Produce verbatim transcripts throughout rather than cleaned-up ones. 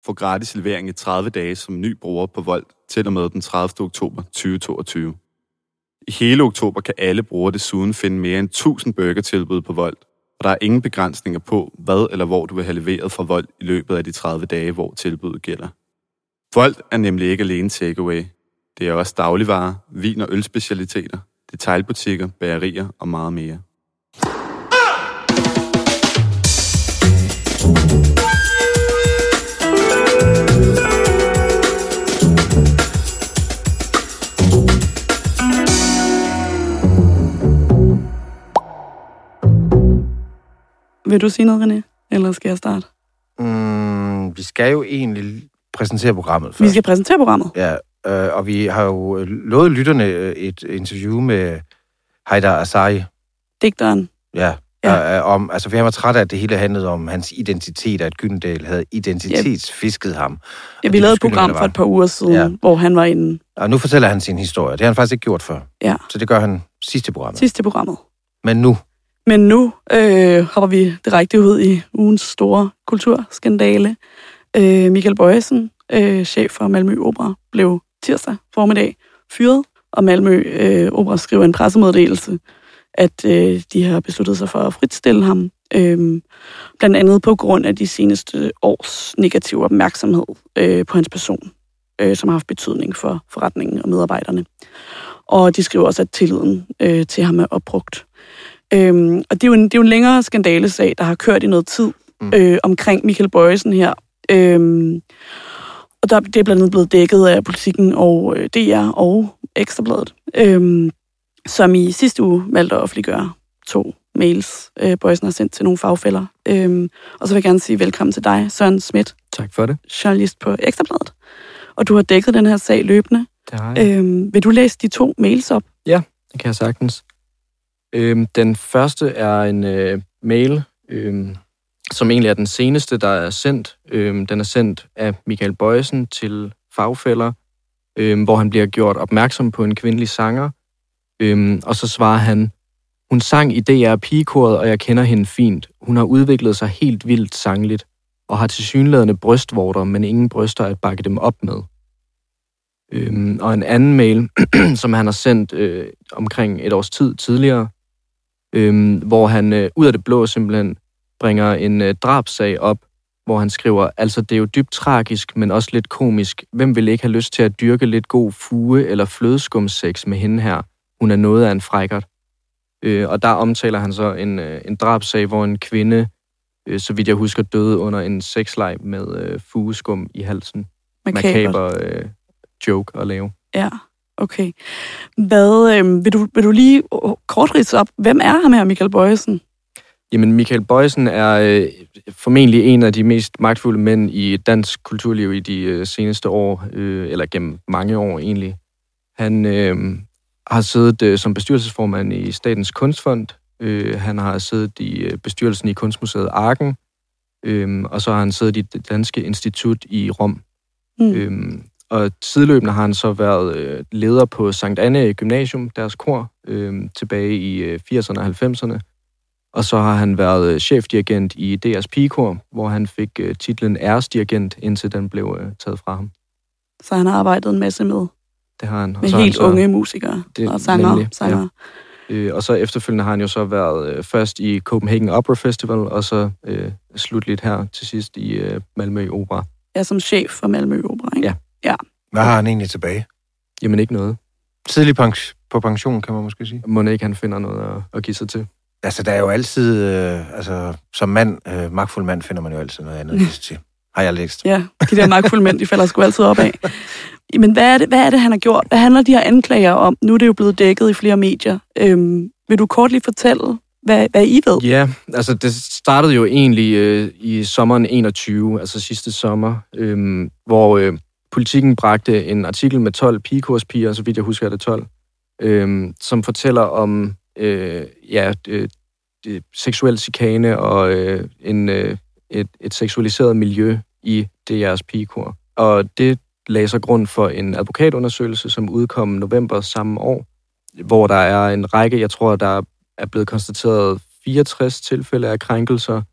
få gratis levering i tredive dage som ny bruger på Volt til og med den tredivte oktober tyve toogtyve. I hele oktober kan alle brugere desuden finde mere end tusind burgertilbud på Volt, og der er ingen begrænsninger på, hvad eller hvor du vil have leveret fra Volt i løbet af de tredive dage, hvor tilbuddet gælder. Volt er nemlig ikke alene takeaway. Det er også dagligvarer, vin- og ølspecialiteter, detailbutikker, bagerier og meget mere. Vil du sige noget, René? Eller skal jeg starte? Mm, vi skal jo egentlig præsentere programmet først. Vi skal præsentere programmet? Ja, øh, og vi har jo lovet lytterne et interview med Haydar Azari. Digteren. Ja, ja. Øh, om, altså for jeg var træt af, at det hele handlede om hans identitet, og at Gyldendal havde identitetsfisket ham. Ja, vi lavede et program for et par uger siden, ja. Hvor han var inde. Og nu fortæller han sin historie. Det har han faktisk ikke gjort før. Ja. Så det gør han sidste programmet. Sidste programmet. Men nu... Men nu øh, hopper vi direkte ud i ugens store kulturskandale. Øh, Michael Bojesen, øh, chef for Malmø Opera, blev tirsdag formiddag fyret, og Malmø øh, Opera skriver en pressemeddelelse, at øh, de har besluttet sig for at fritstille ham, øh, blandt andet på grund af de seneste års negative opmærksomhed øh, på hans person, øh, som har haft betydning for forretningen og medarbejderne. Og de skriver også, at tilliden øh, til ham er opbrugt. Øhm, og det er, jo en, det er jo en længere skandalesag, der har kørt i noget tid øh, omkring Michael Bojesen her. Øhm, og der, det er blandt andet blevet dækket af Politikken og øh, D R og Ekstrabladet, øhm, som i sidste uge valgte at offentliggøre to mails, øh, Bojesen har sendt til nogle fagfæller. Øhm, og så vil jeg gerne sige velkommen til dig, Søren Schmidt. Tak for det. Journalist på Ekstrabladet. Og du har dækket den her sag løbende. Det har jeg. Øhm, vil du læse de to mails op? Ja, det kan jeg sagtens. Øhm, den første er en øh, mail, øhm, som egentlig er den seneste, der er sendt. Øhm, den er sendt af Michael Bojesen til fagfæller, øhm, hvor han bliver gjort opmærksom på en kvindelig sanger. Øhm, og så svarer han, hun sang i D R Pigekoret, og jeg kender hende fint. Hun har udviklet sig helt vildt sangligt, og har tilsyneladende brystvorter, men ingen bryster at bakke dem op med. Øhm, og en anden mail, som han har sendt øh, omkring et års tid tidligere, øhm, hvor han øh, ud af det blå simpelthen bringer en øh, drabsag op, hvor han skriver, altså det er jo dybt tragisk, men også lidt komisk. Hvem vil ikke have lyst til at dyrke lidt god fuge eller flødeskumsex med hende her? Hun er noget af en frækkert. Øh, og der omtaler han så en, øh, en drabsag, hvor en kvinde, øh, så vidt jeg husker, døde under en sexleg med øh, fugeskum i halsen. Makaber øh, joke at lave. Ja, okay. Hvad, øh, vil, du, vil du lige kort ridse op, hvem er ham her, Michael Bojesen? Jamen, Michael Bojesen er øh, formentlig en af de mest magtfulde mænd i dansk kulturliv i de øh, seneste år, øh, eller gennem mange år egentlig. Han øh, har siddet øh, som bestyrelsesformand i Statens Kunstfond. Øh, han har siddet i øh, bestyrelsen i Kunstmuseet Arken, øh, og så har han siddet i Det Danske Institut i Rom. Mm. Øh, og sideløbende har han så været øh, leder på Sankt Anne Gymnasium, deres kor, øh, tilbage i øh, firserne og halvfemserne. Og så har han været chefdirigent i D R's Pigekor, hvor han fik øh, titlen æresdirigent, indtil den blev øh, taget fra ham. Så han har arbejdet en masse med, det har han. med helt så, unge musikere det, og sanger. sanger. Ja. Øh, og så efterfølgende har han jo så været øh, først i Copenhagen Opera Festival, og så øh, slutligt her til sidst i øh, Malmø Opera. Ja, som chef for Malmø Opera, ikke? Ja. ja. Hvad har han egentlig tilbage? Jamen ikke noget. Tidlig pension, på pension, kan man måske sige. Må ikke han finder noget at, at give sig til. Altså, der er jo altid, øh, altså, som mand, øh, magtfuld mand, finder man jo altid noget andet til. Har jeg læst. Ja, de der magtfulde mænd, de falder sgu altid op af. Men hvad er, det, hvad er det, han har gjort? Hvad handler de her anklager om? Nu er det jo blevet dækket i flere medier. Øhm, vil du kort lige fortælle, hvad, hvad I ved? Ja, altså det startede jo egentlig øh, i sommeren enogtyve, altså sidste sommer, øh, hvor øh, Politikken bragte en artikel med tolv pigekurspiger, så vidt jeg husker er det tolv, øh, som fortæller om øh, ja, øh, seksuel chikane og øh, en, øh, et, et seksualiseret miljø i D R's pigekor. Og det lagde sig grund for en advokatundersøgelse, som udkom november samme år, hvor der er en række, jeg tror, der er blevet konstateret fireogtres tilfælde af krænkelser,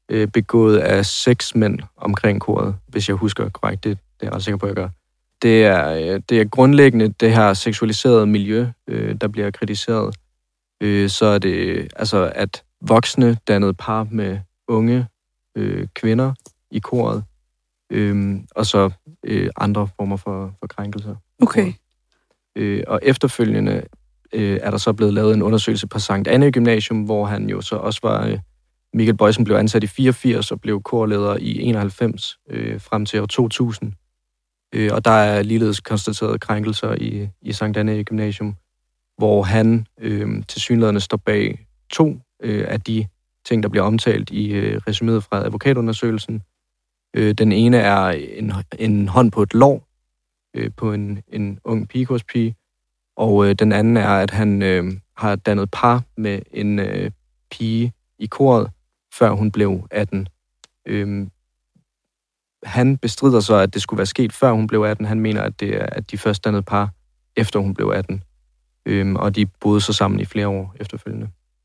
øh, begået af seks mænd omkring koret, hvis jeg husker korrekt. Det, det er jeg ret sikker på, at jeg gør. Det er, øh, det er grundlæggende det her seksualiserede miljø, øh, der bliver kritiseret. Øh, så er det altså, at voksne dannede par med unge øh, kvinder i koret, øh, og så øh, andre former for, for krænkelser. Okay. Øh, og efterfølgende øh, er der så blevet lavet en undersøgelse på Sankt Anne Gymnasium, hvor han jo så også var... Øh, Michael Boysen blev ansat i fireogfirs og blev korleder i enoghalvfems øh, frem til år to tusind. Øh, og der er ligeledes konstateret krænkelser i, i Sankt Anne Gymnasium, hvor han øh, tilsyneladende står bag to øh, af de ting, der bliver omtalt i øh, resuméet fra advokatundersøgelsen. Øh, den ene er en, en hånd på et lår øh, på en, en ung pigekurspige, og øh, den anden er, at han øh, har dannet par med en øh, pige i koret, før hun blev atten. Øh, han bestrider så, at det skulle være sket, før hun blev atten. Han mener, at det er at de først dannede par, efter hun blev atten. Øh, og de boede så sammen i flere år efterfølgende.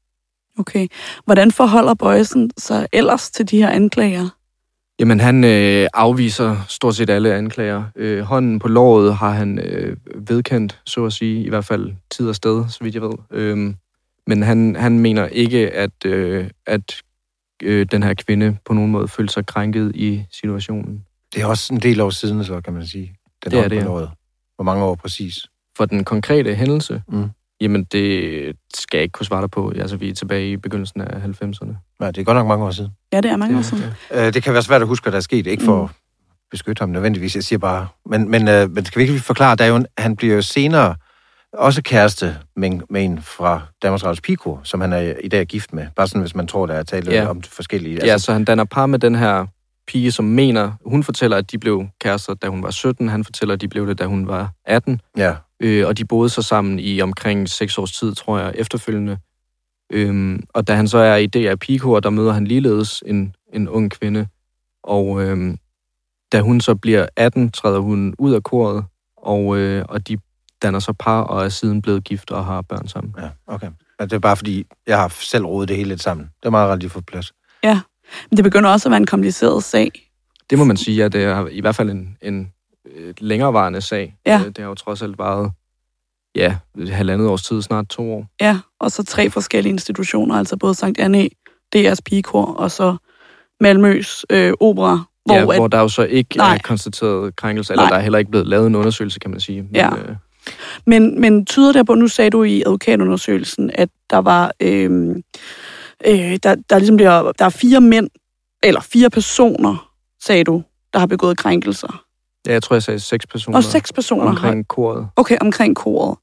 Okay. Hvordan forholder Boysen sig ellers til de her anklager? Jamen, han øh, afviser stort set alle anklager. Øh, hånden på låret har han øh, vedkendt, så at sige, i hvert fald tid og sted, så vidt jeg ved. Øh, men han, han mener ikke, at, øh, at øh, den her kvinde på nogen måde følte sig krænket i situationen. Det er også en del år siden, så kan man sige. Den det er det, ja. Hvor mange år præcis? For den konkrete hændelse, mm. jamen det skal jeg ikke kunne svare dig på. Altså, vi er tilbage i begyndelsen af halvfemserne. Nej, det er godt nok mange år siden. Ja, det er mange år siden. Okay. Det kan være svært at huske, hvad der er sket. Ikke for mm. at beskytte ham nødvendigvis, jeg siger bare... Men, men, øh, men skal vi ikke forklare, der er jo en, han bliver jo senere også kæreste med, med en fra Danmarks Radios Pigekor, som han er i dag er gift med. Bare sådan, hvis man tror, der er tale ja. om forskellige... Altså... Ja, så han danner par med den her pige, som mener... Hun fortæller, at de blev kærester, da hun var sytten. Han fortæller, at de blev det, da hun var atten. Ja. Øh, og de boede så sammen i omkring seks års tid, tror jeg, efterfølgende. Øhm, og da han så er i D R Pigekor, der møder han ligeledes en, en ung kvinde. Og øhm, da hun så bliver atten, træder hun ud af koret, og, øh, og de danner så par og er siden blevet gift og har børn sammen. Ja, okay. Det er bare fordi, jeg har selv rodet det hele lidt sammen. Det er meget ret lige fået plads. Ja, men det begynder også at være en kompliceret sag. Det må man sige, at det er i hvert fald en, en længerevarende sag. Ja. Det har jo trods alt været ja, halvandet års tid, snart to år. Ja, og så tre forskellige institutioner, altså både Sankt Anne, D R's Pigekor og så Malmøs øh, Opera. Hvor, ja, at... hvor der jo så ikke Nej. er konstateret krænkelse, eller Nej. der er heller ikke blevet lavet en undersøgelse, kan man sige. Men, ja. øh... men, men tyder det på, nu sagde du i advokatundersøgelsen, at der var, øh, øh, der, der ligesom bliver, der er fire mænd, eller fire personer, sagde du, der har begået krænkelser. Ja, jeg tror, jeg sagde seks personer. Og seks personer omkring har... koret. Okay, omkring koret.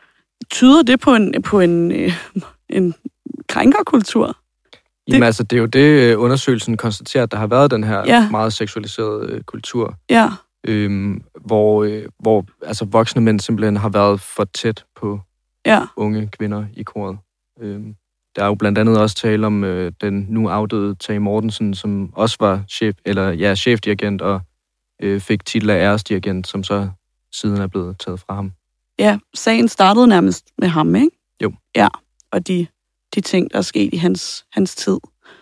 Tyder det på en, på en, øh, en krænkerkultur? Jamen det... altså, det er jo det, undersøgelsen konstaterer, at der har været den her ja. meget seksualiserede øh, kultur. Ja. Øhm, hvor, øh, hvor altså, voksne mænd simpelthen har været for tæt på ja. unge kvinder i koret. Øhm, der er jo blandt andet også tale om øh, den nu afdøde Tage Mortensen, som også var chef, eller, ja, chefdirigent og øh, fik titel af æresdirigent, som så siden er blevet taget fra ham. Ja, sagen startede nærmest med ham, ikke? Jo. Ja, og de, de ting, der er sket i hans, hans tid.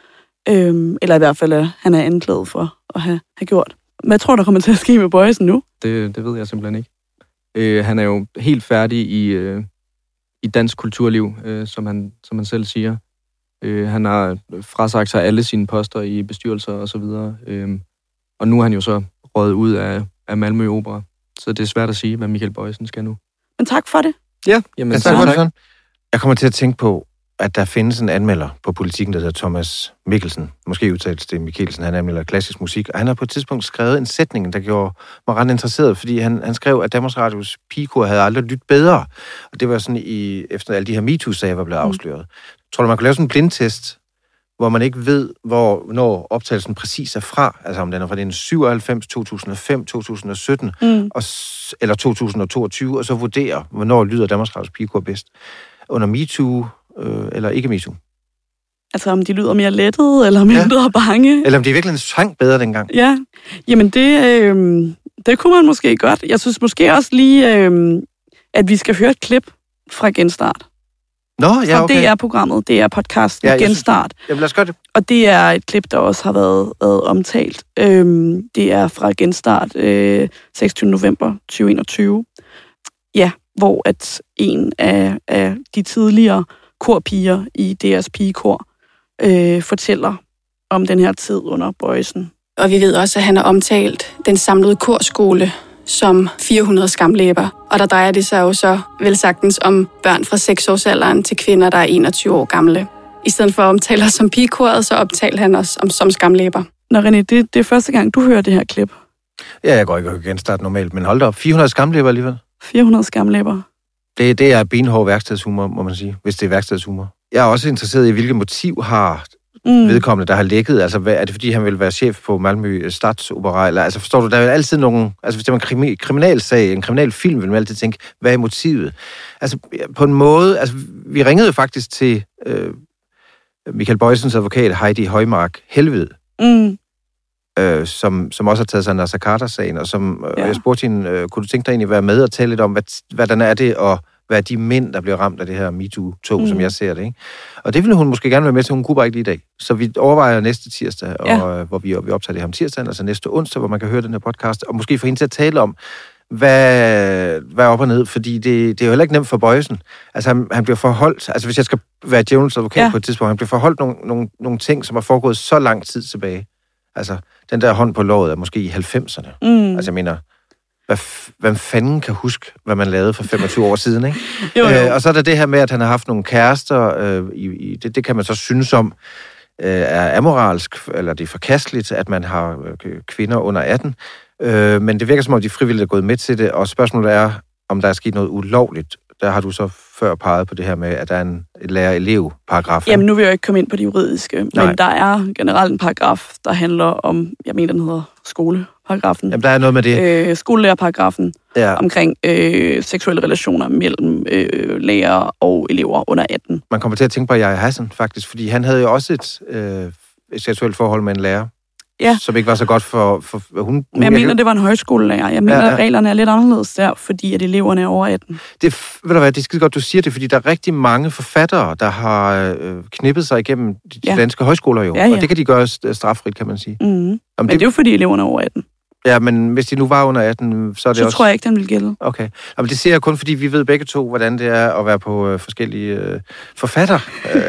Øhm, eller i hvert fald, at han er anklaget for at have, have gjort. Hvad tror du, der kommer til at ske med Boysen nu? Det, det ved jeg simpelthen ikke. Øh, han er jo helt færdig i, øh, i dansk kulturliv, øh, som, han, som han selv siger. Øh, han har frasagt sig alle sine poster i bestyrelser og så videre. Øh, og nu er han jo så røget ud af, af Malmø Opera. Så det er svært at sige, hvad Michael Boysen skal nu. Men tak for det. Ja, jamen, ja, tak for det. Sådan. Jeg kommer til at tænke på, at der findes en anmelder på Politikken, der hedder Thomas Mikkelsen. Måske udtales det Mikkelsen, han anmelder klassisk musik. Og han har på et tidspunkt skrevet en sætning, der gjorde mig ret interesseret, fordi han, han skrev, at Danmarks Radios Pigekor havde aldrig lyttet bedre. Og det var sådan, i, efter alle de her MeToo-sager var blevet afsløret. Mm. Tror du, man kunne lave sådan en blindtest, hvor man ikke ved, hvor, når optagelsen præcis er fra, altså om den er fra den syvoghalvfems, to tusind og fem, to tusind og sytten, mm. og, eller to tusind og toogtyve, og så vurdere, hvornår lyder Danmarks Radios Pigekor bedst. Under MeToo, øh, eller ikke MeToo. Altså om de lyder mere lettede, eller mindre ja. bange. Eller om de virkelig sang bedre dengang. Ja, jamen det, øh, det kunne man måske godt. Jeg synes måske også lige, øh, at vi skal høre et klip fra Genstart. Nå, ja, fra okay. D R-programmet, D R-podcasten Ja, jeg Genstart. Synes, jamen, lad os gøre det. Og det er et klip, der også har været, været omtalt. Øhm, det er fra Genstart øh, seksogtyvende november tyve enogtyve. Ja, hvor at en af, af de tidligere korpiger i D R's pigekor øh, fortæller om den her tid under Boysen. Og vi ved også, at han har omtalt den samlede korskole som fire hundrede skamlæber. Og der drejer det sig jo så vel sagtens om børn fra seks års alderen til kvinder, der er enogtyve år gamle. I stedet for at omtale os som pigekoret, så omtaler han os om, som skamlæber. Nå René, det, det er første gang, du hører det her klip. Ja, jeg går ikke og Genstart normalt, men hold da op. fire hundrede skamlæber alligevel. fire hundrede skamlæber. Det, det er benhård værkstedshumor, må man sige, hvis det er værkstedshumor. Jeg er også interesseret i, hvilket motiv har mm. vedkommende, der har lækket. Altså, hvad, er det fordi, han vil være chef på Malmø Statsopera? Eller, altså, forstår du, der er jo altid nogen... Altså, hvis det var en krimi, kriminalsag, en kriminalfilm, vil man altid tænke, hvad er motivet? Altså, på en måde... Altså, vi ringede jo faktisk til øh, Michael Boysens advokat, Heidi Højmark Helved, mm. øh, som, som også har taget sig Naser Khader-sagen, og som øh, ja. jeg spurgte hende, øh, kunne du tænke dig egentlig være med og tale lidt om, hvad, hvordan er det at være de mænd, der bliver ramt af det her MeToo-tog, mm. som jeg ser det, ikke? Og det ville hun måske gerne være med til, hun kunne bare ikke lige i dag. Så vi overvejer næste tirsdag, ja. og, hvor vi, vi optager det her om tirsdagen, altså næste onsdag, hvor man kan høre den her podcast, og måske få hende til at tale om, hvad, hvad er op og ned, fordi det, det er jo heller ikke nemt for Boysen. Altså, han, han bliver forholdt, altså hvis jeg skal være djævelens advokat ja. på et tidspunkt, han bliver forholdt nogle, nogle, nogle ting, som er foregået så lang tid tilbage. Altså, den der hånd på låret er måske i halvfemserne. Mm. Altså, jeg mener, hvad, hvem fanden kan huske, hvad man lavede for femogtyve år siden, ikke? jo, jo. Øh, og så er der det her med, at han har haft nogle kærester, øh, i, i, det, det kan man så synes om, øh, er amoralsk, eller det er forkasteligt, at man har øh, kvinder under atten. Øh, men det virker som om, de frivillige er gået med til det, og spørgsmålet er, om der er sket noget ulovligt. Der har du så før peget på det her med, at der er en lærer-elev-paragraf. Jamen, nu vil jeg ikke komme ind på de juridiske, Nej. men der er generelt en paragraf, der handler om, jeg mener, den hedder skoleparagrafen. Jamen, der er noget med det. Øh, skolelærerparagrafen ja. omkring øh, seksuelle relationer mellem øh, lærere og elever under atten. Man kommer til at tænke på Yahya Hassan, faktisk, fordi han havde jo også et, øh, et seksuelt forhold med en lærer. Ja. Som ikke var så godt for... for hun, Men jeg mener, det var en højskolelærer. Jeg mener, ja, ja. at reglerne er lidt anderledes der, fordi at eleverne er over atten. Det, ved du hvad, det er skide godt, du siger det, fordi der er rigtig mange forfattere, der har øh, knippet sig igennem de ja. danske højskoler jo. Ja, ja. Og det kan de gøre straffrit, kan man sige. Mm-hmm. Men det, det er jo fordi eleverne er over atten. Ja, men hvis de nu var under atten, så er det så også... Så tror jeg ikke, den vil gælde. Okay. Jamen, det siger jeg kun, fordi vi ved begge to, hvordan det er at være på øh, forskellige øh, forfatter. Øh,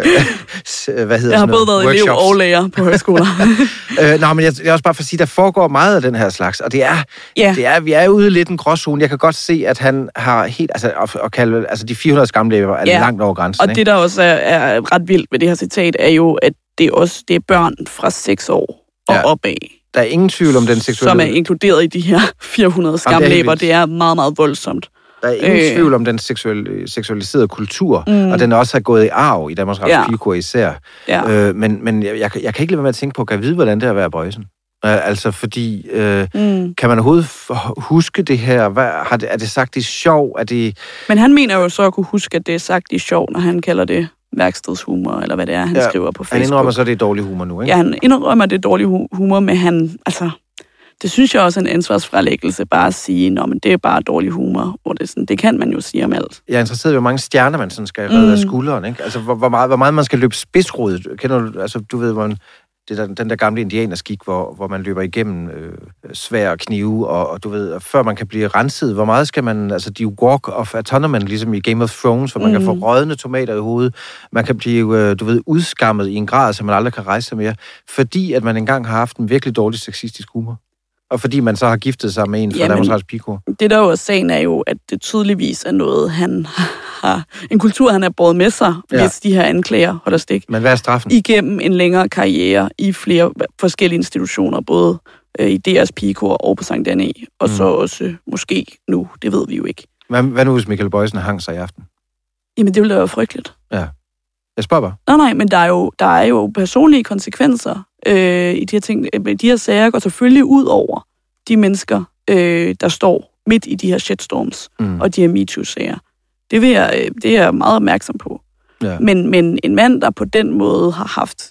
hvad hedder jeg har både været elev og lærer på højskoler. øh, nej, men jeg, jeg er også bare for at sige, der foregår meget af den her slags, og det er, yeah. det er vi er ude lidt en gråzone. Jeg kan godt se, at han har helt... Altså, at, at kalde, altså de fire hundrede skamlæber er yeah. langt over grænsen. Og ikke? Det, der også er, er ret vildt ved det her citat, er jo, at det er, også, det er børn fra seks år og ja. opad. Der er ingen tvivl om den seksuelle... Som er inkluderet i de her fire hundrede skamlæber. Det er meget, meget voldsomt. Der er ingen øh. tvivl om den seksuel, seksualiserede kultur, mm. og den også har gået i arv i Danmarks Radios Pigekor især. Ja. Øh, men men jeg, jeg, jeg kan ikke lade være med at tænke på, kan jeg vide, hvordan det er at være Boysen? Øh, altså, fordi... Øh, mm. Kan man overhovedet huske det her? Hvad, har det, er det sagt i sjov? Er det... Men han mener jo så at kunne huske, at det er sagt i sjov, når han kalder det værkstedshumor, eller hvad det er, han ja, skriver på Facebook. Han indrømmer så, at det er dårlig humor nu, ikke? Ja, han indrømmer, at det er dårlig humor, men han, altså, det synes jeg også er en ansvarsfralæggelse, bare at sige, nå, men det er bare dårlig humor, hvor det, sådan, det kan man jo sige om alt. Jeg er interesseret i, hvor mange stjerner man sådan skal redde mm. af skulderen, ikke? Altså, hvor, hvor, meget, hvor meget man skal løbe spidsrodet. Kender du, altså, du ved, hvor man, det der, den der gamle indianerskik, hvor, hvor man løber igennem øh, svær og knive, og, og du ved, og før man kan blive renset, hvor meget skal man, altså de walk of autonomy, ligesom i Game of Thrones, hvor man mm. kan få rådne tomater i hovedet, man kan blive, øh, du ved, udskammet i en grad, så man aldrig kan rejse sig mere, fordi at man engang har haft en virkelig dårlig sexistisk humor. Og fordi man så har giftet sig med en fra Danmarks Radios Pigekor. Det der jo er sagen er jo, at det tydeligvis er noget, han har... En kultur, han har båret med sig, ja. hvis de her anklager holder stik. Men hvad er straffen? Igennem en længere karriere i flere forskellige institutioner, både i D R's Pigekor og på Sankt Anne, og mm. så også måske nu, det ved vi jo ikke. Hvad, hvad nu, hvis Michael Boysen hang sig i aften? Jamen, det ville da være frygteligt. Ja. Jeg spørger bare. Nej, nej, men der er jo, der er jo personlige konsekvenser øh, i de her ting. De her sager går selvfølgelig ud over de mennesker, øh, der står midt i de her shitstorms mm. og de her MeToo-sager. Det, vil jeg, det er jeg meget opmærksom på. Ja. Men, men en mand, der på den måde har haft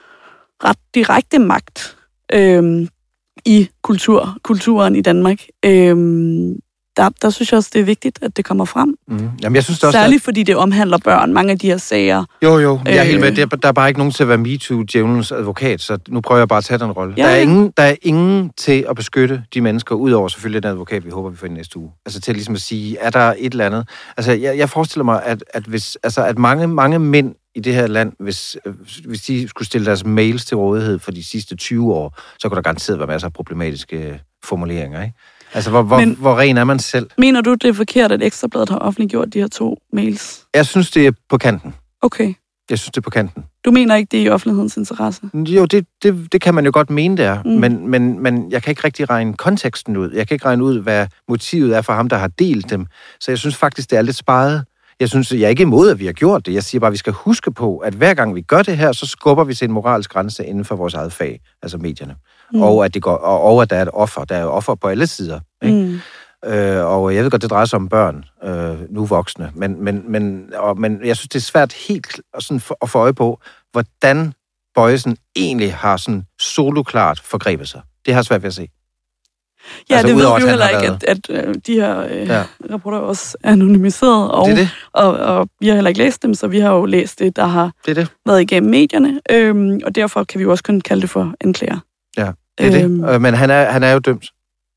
ret direkte magt øh, i kultur, kulturen i Danmark, øh, der, der synes jeg også, det er vigtigt, at det kommer frem. Mm. Jamen, jeg synes det også, Særligt der... fordi det omhandler børn, mange af de her sager. Jo, jo, jeg er Øh... helt med. Der, der er bare ikke nogen til at være MeToo-djævelens advokat, så nu prøver jeg bare at tage den rolle. Ja, der, er ja. ingen, der er ingen til at beskytte de mennesker, udover selvfølgelig den advokat, vi håber, vi får i næste uge. Altså til ligesom at sige, er der et eller andet? Altså, jeg, jeg forestiller mig, at, at, hvis, altså, at mange, mange mænd i det her land, hvis, hvis de skulle stille deres mails til rådighed for de sidste tyve år, så kunne der garanteret være masser af problematiske formuleringer, ikke? Altså, hvor, hvor, Men, hvor ren er man selv? Mener du, det er forkert, at Ekstrabladet har offentliggjort de her to mails? Jeg synes, det er på kanten. Okay. Jeg synes, det er på kanten. Du mener ikke, det er i offentlighedens interesse? Jo, det, det, det kan man jo godt mene, det er. Mm. Men, men, men jeg kan ikke rigtig regne konteksten ud. Jeg kan ikke regne ud, hvad motivet er for ham, der har delt dem. Så jeg synes faktisk, det er lidt sparet. Jeg synes, jeg er ikke imod, at vi har gjort det. Jeg siger bare, at vi skal huske på, at hver gang vi gør det her, så skubber vi til en moralsk grænse inden for vores eget fag, altså medierne. Mm. Og, at det går, og, og at der er et offer. Der er jo offer på alle sider. Ikke? Mm. Øh, og jeg ved godt, det drejer sig om børn, øh, nu voksne. Men, men, men, og, men jeg synes, det er svært helt sådan for, at få øje på, hvordan Bojesen egentlig har sådan soloklart forgrebet sig. Det har jeg svært ved at se. Ja, altså, det ved udover, vi jo at heller han ikke, har at, at øh, de her øh, Ja. rapporter også er anonymiseret, og, Det er det. Og, og vi har heller ikke læst dem, så vi har jo læst det, der har Det er det. været igennem medierne, øhm, og derfor kan vi jo også kun kalde det for anklager. Ja, det er Øhm. det. Øh, Men han er, han er jo dømt.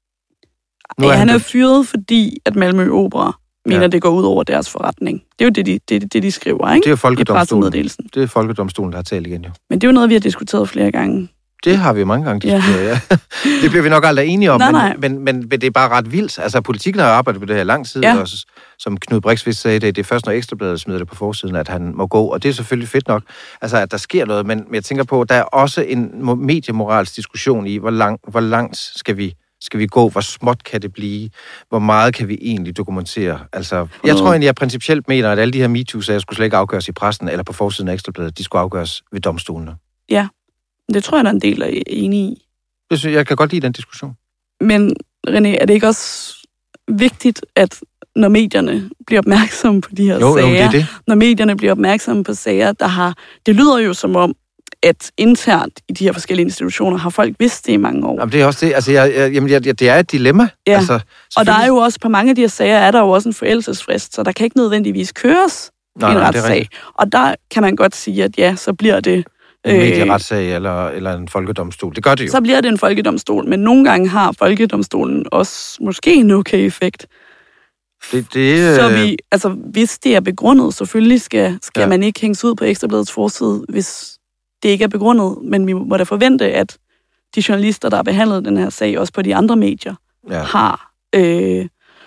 Nu Ja, er han han er dømt. fyret, fordi at Malmø Opera mener, Ja. det går ud over deres forretning. Det er jo det, de, det, det, de skriver, ikke? Det er jo I folkedomstolen. pressemeddelelsen. Det er folkedomstolen, der har talt igen, jo. Men det er jo noget, vi har diskuteret flere gange. Det har vi mange gange Ja. diskuteret, ja. Det bliver vi nok aldrig enige om, Nej, men, nej. Men, men, men det er bare ret vildt. Altså, politikken har arbejdet på det her lang tid, Ja. og s- som Knud Brix vist sagde, det, det er først, når Ekstrabladet smider det på forsiden, at han må gå, og det er selvfølgelig fedt nok, altså, at der sker noget, men, men jeg tænker på, der er også en mo- mediemoralsk diskussion i, hvor, lang, hvor langt skal vi, skal vi gå, hvor småt kan det blive, hvor meget kan vi egentlig dokumentere. Altså, jeg tror egentlig, jeg principielt mener, at alle de her MeToo-sager skulle slet ikke afgøres i pressen, eller på forsiden af Ekstrabladet, de skulle afgøres ved domstolene. Ja, det tror jeg, der er en del, der er enige i. Jeg, synes, jeg kan godt lide den diskussion. Men René, er det ikke også vigtigt, at når medierne bliver opmærksomme på de her Jo, sager, jo, det er det. når medierne bliver opmærksomme på sager, der har... Det lyder jo som om, at internt i de her forskellige institutioner har folk vidst det i mange år. Jamen, det er også det. Altså, jeg, jeg, jamen, jeg, det er et dilemma. Ja. Altså, Og der er jo også, på mange af de her sager, er der jo også en forældelsesfrist, så der kan ikke nødvendigvis køres nej, en nej, det er retssag. rigtigt. Og der kan man godt sige, at ja, så bliver det... En medieretssag eller, eller en folkedomstol. Det gør det jo. Så bliver det en folkedomstol, men nogle gange har folkedomstolen også måske en okay effekt. Det, det, Så vi, altså, hvis det er begrundet, selvfølgelig skal, skal Ja. ja. man ikke hænges ud på Ekstrabladets forside, hvis det ikke er begrundet. Men vi må da forvente, at de journalister, der har behandlet den her sag, også på de andre medier, ja. har, øh,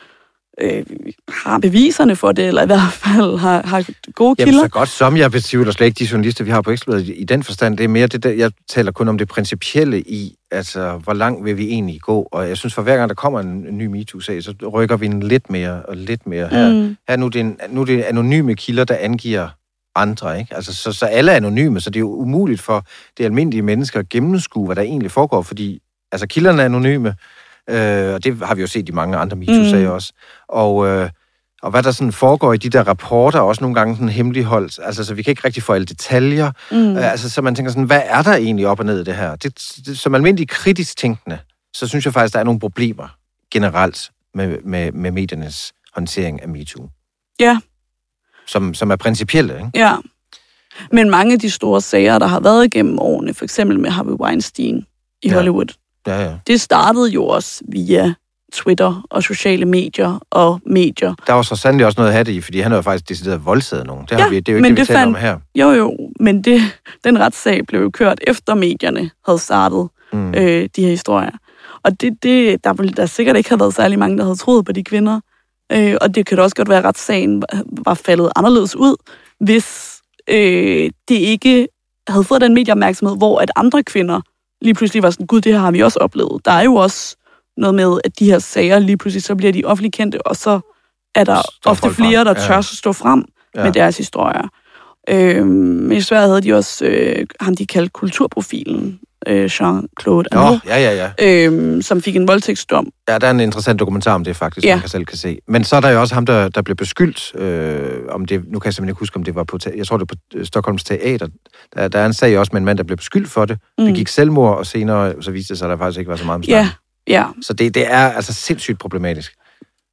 øh, har beviserne for det, eller i hvert fald har, har gode Jamen, kilder. så godt som jeg betvivler slet ikke de journalister, vi har på Ekstrabladet i den forstand. Det er mere det der, jeg taler kun om det principielle i, altså, hvor langt vil vi egentlig gå? Og jeg synes, for hver gang der kommer en, en ny MeToo-sag, så rykker vi en lidt mere og lidt mere her. Mm. Her nu er, det en, nu er det anonyme kilder, der angiver andre, ikke? Altså, så, så alle er anonyme, så det er jo umuligt for det almindelige mennesker at gennemskue, hvad der egentlig foregår, fordi altså, kilderne er anonyme, øh, og det har vi jo set i mange andre MeToo-sager mm. også. Og, øh, og hvad der sådan foregår i de der rapporter, er også nogle gange sådan hemmeligholdt, altså, så vi kan ikke rigtig få alle detaljer. Mm. Øh, altså, så man tænker sådan, hvad er der egentlig op og ned i det her? Det, det, som almindelig kritisk tænkende, så synes jeg faktisk, der er nogle problemer generelt med, med, med mediernes håndtering af MeToo. Ja. Som, som er principielle, ikke? Ja. Men mange af de store sager, der har været igennem årene, for eksempel med Harvey Weinstein i Ja. Hollywood, Ja, ja. det startede jo også via Twitter og sociale medier og medier. Der var så sandelig også noget at have det i, fordi han har jo faktisk decideret voldtaget nogen. Det, har Ja, vi, det er jo ikke men det, vi det taler fandt- om her. Jo, jo, men det, den retssag blev jo kørt efter medierne havde startet Mm. øh, de her historier. Og det, det, der ville der sikkert ikke have været særlig mange, der havde troet på de kvinder. Øh, og det kan da også godt være, at retssagen var, var faldet anderledes ud, hvis øh, det ikke havde fået den medieopmærksomhed, hvor at andre kvinder lige pludselig var sådan, gud, det her har vi også oplevet. Der er jo også noget med, at de her sager lige pludselig, så bliver de offentligt kendte, og så er der Står ofte folk flere, frem. der Ja. tør at stå frem Ja. med deres historier. Øh, men i Sverige havde de også øh, ham, de kaldte kulturprofilen, øh, Jean-Claude Nå, Arnaud, ja, ja, ja. øh, som fik en voldtægtsdom. Ja, der er en interessant dokumentar om det faktisk, Ja. man kan selv kan se. Men så er der jo også ham, der, der blev beskyldt, øh, om det, nu kan jeg simpelthen ikke huske, om det var på, jeg tror det var på Stockholms Teater. Der, der er en sag også med en mand, der blev beskyldt for det, Mm. begik selvmord, og senere så viste det sig, at der faktisk ikke var så meget om Ja, snakken. ja. Så det, det er altså sindssygt problematisk.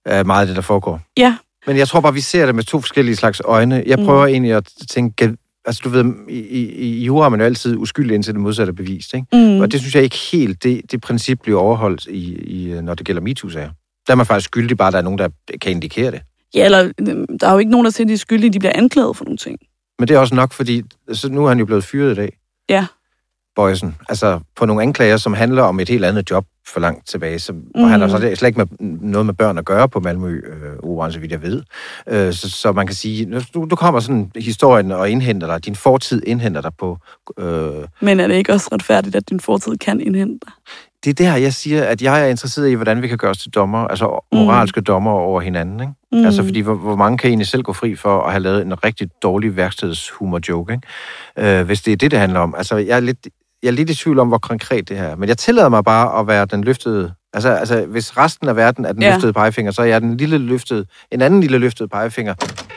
af meget af det, der foregår. Ja. Men jeg tror bare, vi ser det med to forskellige slags øjne. Jeg prøver mm. egentlig at tænke, altså du ved, i, i, i jura er man jo altid uskyldig indtil det modsatte er bevist, ikke? Mm. Og det synes jeg ikke helt, det, det princip bliver overholdt, i, i, når det gælder MeToo-sager. Der er man faktisk skyldig, bare der er nogen, der kan indikere det. Ja, eller der er jo ikke nogen, der siger, de er skyldige, de bliver anklaget for nogle ting. Men det er også nok, fordi så nu er han jo blevet fyret i dag. Ja. Boysen. Altså på nogle anklager, som handler om et helt andet job for langt tilbage. Som, mm. Og han har så slet ikke med, noget med børn at gøre på Malmø øh, Operaen, så vidt jeg ved. Øh, så, så man kan sige, nu, du kommer sådan historien og indhenter dig, din fortid indhenter dig på... Øh... Men er det ikke også retfærdigt, at din fortid kan indhente dig? Det er der, jeg siger, at jeg er interesseret i, hvordan vi kan gøre os til dommer, altså moralske mm. dommer over hinanden, ikke? Mm. Altså fordi, hvor, hvor mange kan egentlig selv gå fri for at have lavet en rigtig dårlig værkstedshumor-joke, ikke? Øh, hvis det er det, det handler om. Altså, jeg er lidt... Jeg er lidt i tvivl om, hvor konkret det her er. Men jeg tillader mig bare at være den løftede... Altså, altså hvis resten af verden er den ja. løftede pegefinger, så er jeg den lille løftede... En anden lille løftede pegefinger.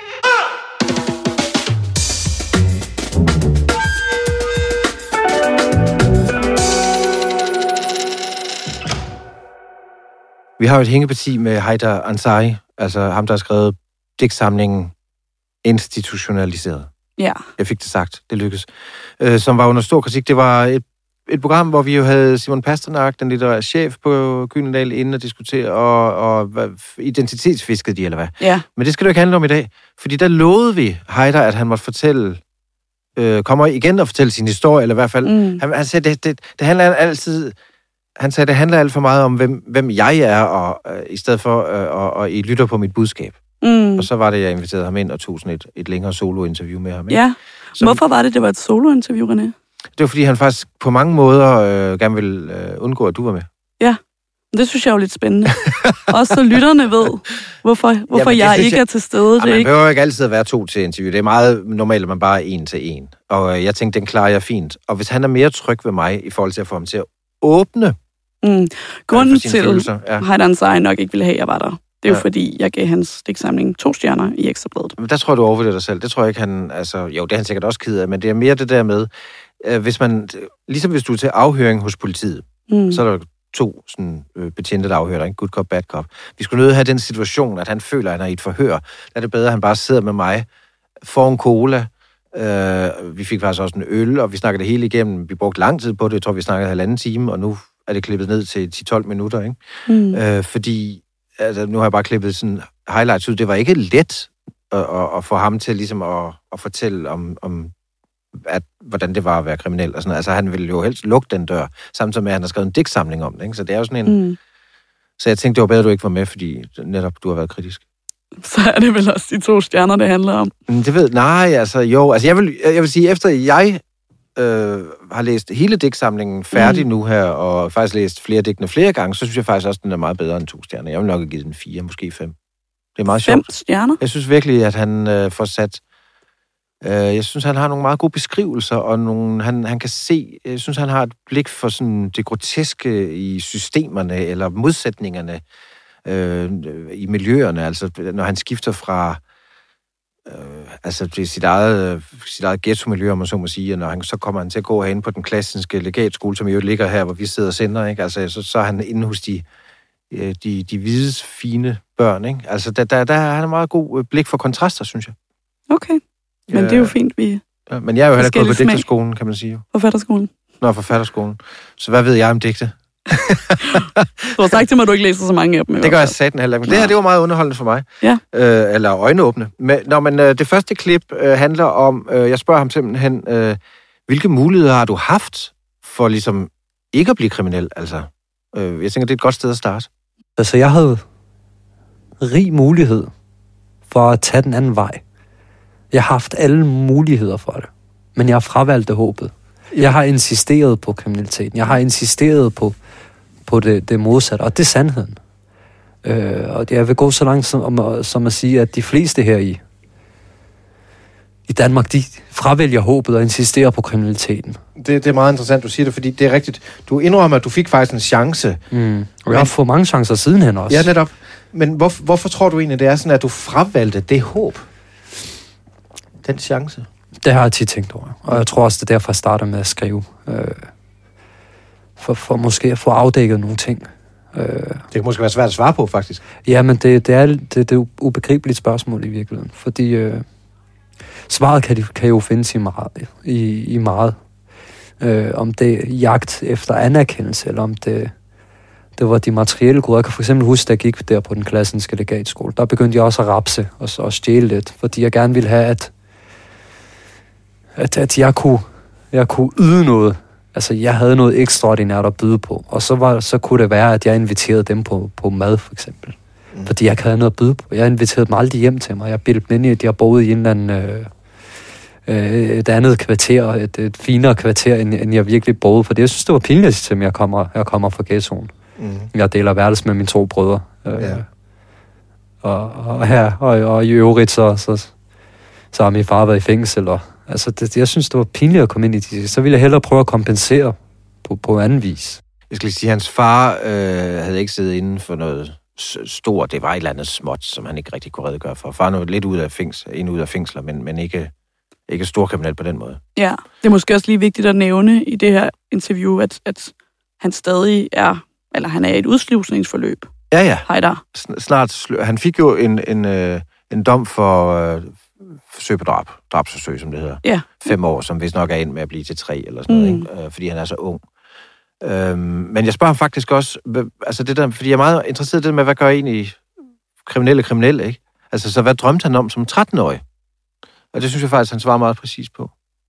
Vi har jo et hængeparti med Haidar Ansari, altså ham, der har skrevet digtsamlingen Institutionaliseret. Ja. Jeg fik det sagt, det lykkedes. Øh, som var under stor kritik. Det var et, et program, hvor vi jo havde Simon Pasternak, den litterære chef på Gyldendal, inden at diskutere, og, og hvad, identitetsfiskede de, eller hvad? Ja. Men det skal det jo ikke handle om i dag. Fordi der lovede vi Haidar, at han måtte fortælle, øh, kommer igen og fortælle sin historie, eller i hvert fald. Mm. Han, han sagde, det, det, det handler altid... Han sagde, det handler alt for meget om, hvem, hvem jeg er, og øh, i stedet for, øh, og, og I lytter på mit budskab. Mm. Og så var det, jeg inviterede ham ind og tog sådan et, et længere solo-interview med ham. Ikke? Ja. Så, hvorfor var det, det var et solo-interview, René? Det var, fordi han faktisk på mange måder øh, gerne ville øh, undgå, at du var med. Ja, det synes jeg er jo lidt spændende. Også så lytterne ved, hvorfor, hvorfor ja, jeg ikke jeg... er til stede. Ja, man behøver ikke altid at være to til interview. Det er meget normalt, at man bare er en til en. Og øh, jeg tænkte, den klarer jeg fint. Og hvis han er mere tryg ved mig, i forhold til at få ham til at åbne mm. Grunden til, at Haidar Ansari nok ikke ville have, at jeg var der. Det er jo ja. fordi, jeg gav hans digtsamling to stjerner i Ekstrabladet. Men der tror du overvurderer dig selv. Det tror jeg ikke, han... Altså, jo, det er han sikkert også ked af, men det er mere det der med, øh, hvis man... Ligesom hvis du er til afhøring hos politiet, mm. så er der to sådan, øh, betjente, der afhører dig, ikke? Good cop, bad cop. Vi skulle nødt have den situation, at han føler, at han er i et forhør. Der er det bedre, at han bare sidder med mig, får en cola. Øh, vi fik faktisk også en øl, og vi snakkede det hele igennem. Vi brugte lang tid på det. Jeg tror, vi snakkede halvanden time, og nu er det klippet ned til ti til tolv minutter, ikke? Mm. Øh, fordi... Altså, nu har jeg bare klippet sådan highlights ud. Det var ikke let at, at, at få ham til ligesom at, at fortælle om, om at, hvordan det var at være kriminel. Og sådan. Altså, han ville jo helst lukke den dør, samtidig med, at han har skrevet en digtsamling om det. Ikke? Så det er jo sådan en... Mm. Så jeg tænkte, det var bedre, at du ikke var med, fordi netop du har været kritisk. Så er det vel også de to stjerner, det handler om? Det ved nej, altså jo. Altså, jeg vil, jeg vil sige, efter jeg øh, har læst hele digtsamlingen færdig mm. nu her, og faktisk læst flere digtene flere gange, så synes jeg faktisk også, at den er meget bedre end to stjerner. Jeg vil nok have givet den fire, måske fem. Det er meget fem sjovt. Fem stjerner? Jeg synes virkelig, at han øh, får sat... Øh, jeg synes, han har nogle meget gode beskrivelser, og nogle, han, han kan se... Jeg synes, han har et blik for sådan det groteske i systemerne, eller modsætningerne øh, i miljøerne. Altså, når han skifter fra... Øh, altså det er sit eget, sit eget ghetto-miljø, om man så må sige, og når han, så kommer han til at gå herinde på den klassiske legatskole, som jo ligger her, hvor vi sidder og sender, ikke? Altså, så, så er han inde hos de, de, de hvide, fine børn, ikke? Altså, der, der, der har han en meget god blik for kontraster, synes jeg. Okay, men det er jo fint, vi... Ja, men jeg er jo heller ikke gået på digterskolen, kan man sige. Forfatterskolen? Nå, forfatterskolen. Så hvad ved jeg om digte? Du har sagt til mig, at du ikke læser så mange af dem. Det gør jeg satan heller ikke. Men det her, det var meget underholdende for mig. Ja. Øh, eller øjenåbne. Men, når man, øh, det første klip øh, handler om, øh, jeg spørger ham simpelthen, øh, hvilke muligheder har du haft for ligesom ikke at blive kriminel? Altså, øh, jeg tænker, det er et godt sted at starte. Altså, jeg havde rig mulighed for at tage den anden vej. Jeg har haft alle muligheder for det. Men jeg har fravalgt det håbet. Jeg har insisteret på kriminaliteten. Jeg har insisteret på, på det, det modsatte, og det er sandheden. Øh, og jeg vil gå så langt som, som at sige, at de fleste her i, i Danmark, de fravælger håbet og insisterer på kriminaliteten. Det, det er meget interessant, du siger det, fordi det er rigtigt. Du indrømmer, at du fik faktisk en chance. Mm. Og jeg har fået mange chancer sidenhen også. Ja, netop. Men hvor, hvorfor tror du egentlig, det er sådan, at du fravalgte det håb? Den chance? Det har jeg tit tænkt over. Og jeg tror også, det er derfor, jeg starter med at skrive. Øh, for, for måske at få afdækket nogle ting. Øh, Det kan måske være svært at svare på, faktisk. ja, men det, det er det, det er et ubegribeligt spørgsmål i virkeligheden, fordi øh, svaret kan, de, kan jo findes i meget. I, i meget. Øh, om det er jagt efter anerkendelse, eller om det, det var de materielle goder. Jeg kan for eksempel huske, da jeg gik der på den klassiske legatskole, der begyndte jeg også at rapse og, og stjæle lidt, fordi jeg gerne ville have, at, at, at jeg, kunne, jeg kunne yde noget. Altså, jeg havde noget ekstraordinært at byde på, og så, var, så kunne det være, at jeg inviterede dem på, på mad, for eksempel. Mm. Fordi jeg ikke havde noget at byde på. Jeg inviterede dem aldrig hjem til mig. Jeg bildte dem ind i, at jeg boede i en eller anden... Øh, et andet kvarter, et, et finere kvarter, end, end jeg virkelig boede. For det, jeg synes, det var pinligt til, at jeg kommer, jeg kommer fra ghettoen. Mm. Jeg deler værelse med mine to brødre. Øh, Ja. og, og, her, og, og i øvrigt, så, så, så har min far været i fængsel. Og, altså, det, jeg synes, det var pinligt at komme ind i det. Så ville jeg hellere prøve at kompensere på, på anden vis. Jeg skal lige sige, at hans far øh, havde ikke siddet inden for noget s- stort. Det var et eller andet småt, som han ikke rigtig kunne redegøre for. Far nåede lidt ud af fængsel, ind ud af fængsler, men, men ikke... Ikke storkriminel på den måde. Ja, det er måske også lige vigtigt at nævne i det her interview, at, at han stadig er, eller han er i et udslusningsforløb. Ja, ja. Haidar. Snart sl- Han fik jo en, en, øh, en dom for øh, forsøg på drab. Drabsforsøg, som det hedder. Ja. Fem år, som vist nok er ind med at blive til tre, eller sådan noget, Mm. ikke? Øh, fordi han er så ung. Øhm, men jeg spørger ham faktisk også, hva- altså det der, fordi jeg er meget interesseret i det med, hvad gør egentlig kriminelle kriminelle, ikke? Altså, så hvad drømte han om som tretten-årig? Og det synes jeg faktisk, han svarer meget præcis på.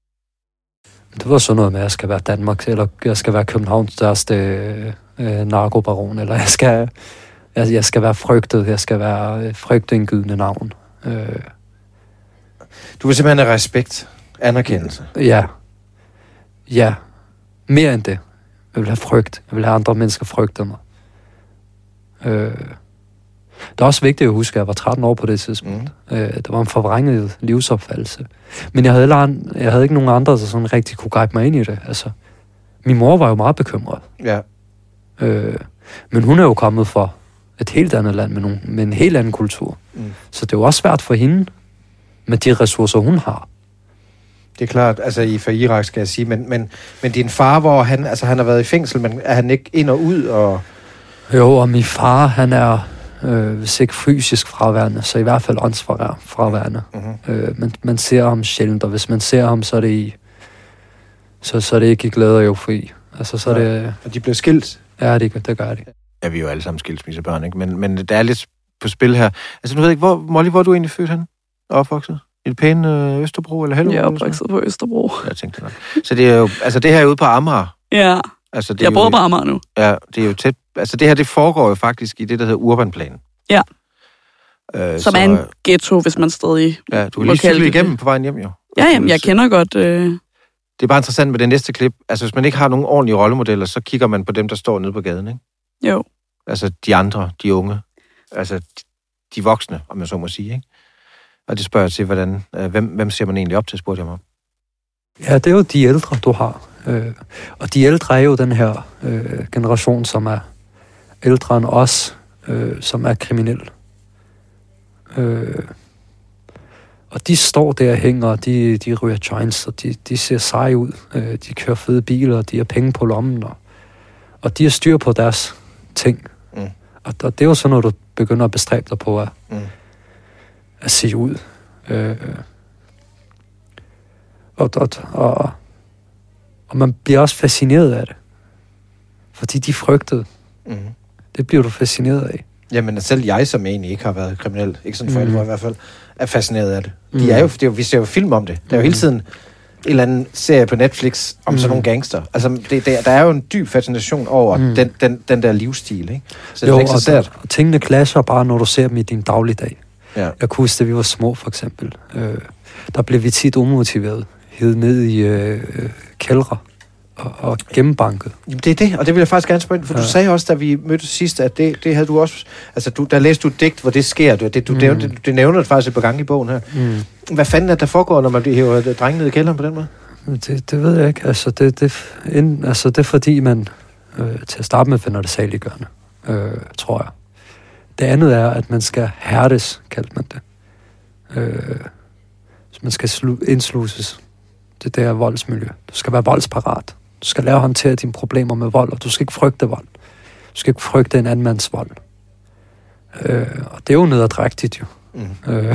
Det var sådan noget med, at jeg skal være Danmark, eller jeg skal være Københavns største øh, narkobaron, eller jeg skal, jeg, jeg skal være frygtet, jeg skal være øh, frygtindgydende navn. Øh, Du vil simpelthen have respekt, anerkendelse. ja. Ja. Mere end det. Jeg vil have frygt. Jeg vil have andre mennesker frygte mig. Øh, det er også vigtigt at huske, at jeg var tretten år på det tidspunkt. Mm. Øh, der var en forvrænget livsopfattelse. Men jeg havde, heller, jeg havde ikke nogen andre, der sådan rigtig kunne gribe mig ind i det. Altså, min mor var jo meget bekymret. Ja. Øh, men hun er jo kommet fra et helt andet land med, nogle, med en helt anden kultur. Mm. Så det er jo også svært for hende med de ressourcer, hun har. Det er klart, altså i for Irak skal jeg sige, men, men, men din far, hvor han, altså han har været i fængsel, men er han ikke ind og ud? Og... Jo, og min far, han er øh, hvis ikke fysisk fraværende, så i hvert fald åndsfraværende. Mm-hmm. Øh, men man ser ham sjældent, og hvis man ser ham, så er det i, så, så er det ikke i glæde og eufori. Altså, så er det... Og de blev skilt? Ja, det, det gør de. Ja, vi er jo alle sammen skilsmissebørn, ikke? Men, men der er lidt på spil her. Altså, du ved ikke, hvor, Molly, hvor er du egentlig født hen? Opvokset? I det pæne øh, Østerbro eller Hellerup? Jeg er opvokset på Østerbro. Jeg tænkte det nok. Så det er jo, altså det her er ude på Amager. Ja, altså, det jeg bor jo, på Amager nu. Ja, det er jo tæt. Altså det her, det foregår jo faktisk i det, der hedder Urbanplanen. Ja. Øh, Som så, er en ghetto, hvis man stadig... Ja, du har lige cyklet igennem på vejen hjem, jo. Ja, jamen, jeg kender godt... Øh... Det er bare interessant med det næste klip. Altså, hvis man ikke har nogen ordentlige rollemodeller, så kigger man på dem, der står nede på gaden, ikke? Jo. Altså, de andre, de unge. Altså, de voksne, om man så må sige, ikke? Og det spørger jeg til, hvordan, øh, hvem, hvem ser man egentlig op til, spurgte jeg mig om. Ja, det er jo de ældre, du har. Øh, og de ældre er jo den her øh, generation, som er ældre end os, øh, som er kriminelle. Øh, og de står der og hænger, de, de ryger joints, og de, de ser seje ud. Øh, de kører fede biler, og de har penge på lommen, og, og de har styr på deres ting. Mm. Og, og det er jo sådan noget, du begynder at bestræbe dig på at, mm. at se ud. Øh, og, og, og, og man bliver også fascineret af det. Fordi de frygtede. Mm. Det bliver du fascineret af. Jamen, selv jeg, som egentlig ikke har været kriminel, ikke sådan for mm. alvor i hvert fald, er fascineret af det. De er jo, det er jo, vi ser jo film om det. Der er jo hele tiden en eller anden serie på Netflix om mm. sådan nogle gangster. Altså, det, det, der er jo en dyb fascination over mm. den, den, den der livsstil, ikke? Så jo, det er ikke så og, og tingene clasher bare, når du ser dem i din dagligdag. Ja. Jeg kunne huske, da vi var små, for eksempel. Øh, der blev vi tit umotiveret. Hed ned i øh, kældre og, og gennembanket. Jamen, det er det, og det vil jeg faktisk gerne spørge ind, for ja. Du sagde også, da vi mødtes sidst, at det, det havde du også... Altså, du, der læste du et digt, hvor det sker. Det, du, mm. det, det, det nævner det faktisk et par gange i bogen her. Mm. Hvad fanden er der foregår, når man hiver drengen ned i kælderen på den måde? Det, det ved jeg ikke. Altså, det, det, ind, altså, det er fordi, man øh, til at starte med finder det saliggørende, øh, tror jeg. Det andet er, at man skal hærdes, kaldte man det. Øh, så man skal slu- indsluses. Det der voldsmiljø. Du skal være voldsparat. Du skal lære at håndtere dine problemer med vold, og du skal ikke frygte vold. Du skal ikke frygte en anden mands vold. Øh, og det er jo nederdrægtigt jo. Mm. Øh,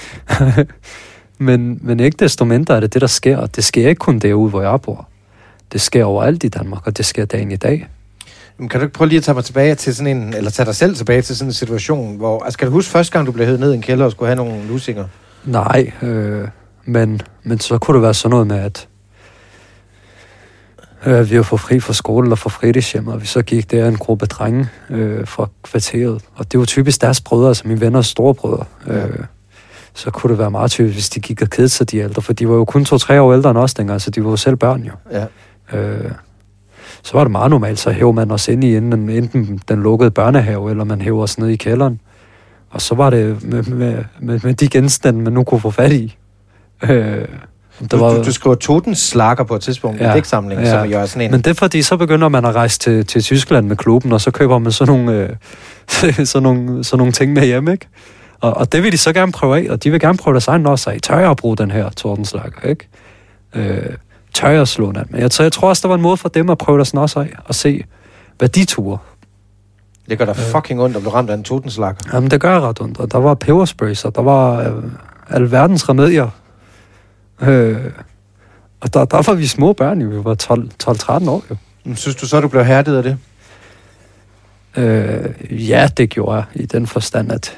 men, men ikke desto mindre er det det, der sker. Og det sker ikke kun derude, hvor jeg bor. Det sker overalt i Danmark, og det sker dagen i dag. Men kan du ikke prøve lige at tage mig tilbage til sådan en, eller tage dig selv tilbage til sådan en situation, hvor, altså kan du huske første gang, du blev hævet ned i en kælder og skulle have nogle lusinger? Nej, øh, men, men så kunne det være sådan noget med, at øh, vi var for fri fra skole eller fra fritidshjem, og vi så gik der en gruppe drenge øh, fra kvarteret. Og det var typisk deres brødre, altså mine venners store brødre. Øh, så kunne det være meget typisk, hvis de gik og kedede sig, de ældre, for de var jo kun to-tre år ældre end os dengang, så de var jo selv børn jo. Ja. Øh, så var det meget normalt, så hæver man os ind i enten, enten den lukkede børnehave, eller man hæver os ned i kælderen. Og så var det med, med, med, med de genstande, man nu kunne få fat i. Øh, du, var, du, du skriver Totenslager på et tidspunkt i ja, digtsamlingen, ja. Som gør sådan en... Men det er fordi, så begynder man at rejse til, til Tyskland med klubben, og så køber man sådan nogle, øh, sådan nogle, sådan nogle ting med hjem, ikke? Og, og det vil de så gerne prøve af, og de vil gerne prøve deres egen også af. Tør jeg at bruge den her Totenslager, ikke? Øh, tør jeg at slå den? Men jeg, jeg tror også, der var en måde for dem at prøve deres også af, og se, hvad de turde. Det gør da fucking ondt at blive ramt af en Totenslager. Jamen, det gør ret ondt, og der var pebersprays, og der var øh, alverdens remedier. Øh, og der, der var vi små børn, jo. Vi var tolv tretten år, jo. Men synes du så, du blev hærdet af det? Øh, ja, det gjorde jeg, i den forstand, at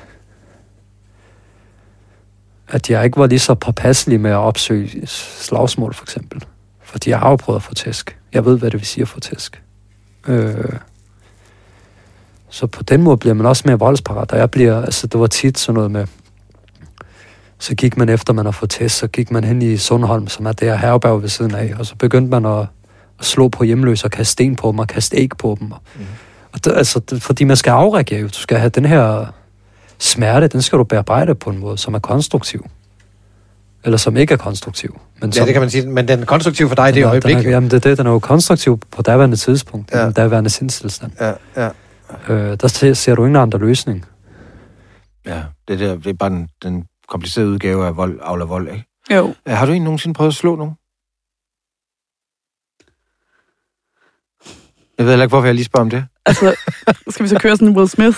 at jeg ikke var lige så påpasselig med at opsøge slagsmål, for eksempel. Fordi jeg har jo prøvet at få tæsk. Jeg ved, hvad det vil sige at få tæsk. Øh, så på den måde bliver man også mere voldsparat. Og jeg bliver, altså det var tit sådan noget med, så gik man efter, man har fået tæsk, så gik man hen i Sundholm, som er der herberg ved siden af, og så begyndte man at, at slå på hjemløse og kaste sten på dem og kaste æg på dem. Mm. Og det, altså, det, fordi man skal afreagere, du skal have den her smerte, den skal du bearbejde på en måde, som er konstruktiv. Eller som ikke er konstruktiv. Men som, ja, det kan man sige, men den er konstruktiv for dig i det øjeblik. Er, jamen, det er det, den er jo konstruktiv på daværende tidspunkt, ja. Den daværende sindstilstand. Ja, ja. Øh, der ser, ser du ingen andre løsning. Ja, det, der, det er bare den, den komplicerede udgave af vold, avler vold, ikke? Jo. Har du egentlig nogensinde prøvet at slå nogen? Jeg ved heller ikke, hvorfor jeg lige spørger om det. Altså, skal vi så køre sådan en Will Smith?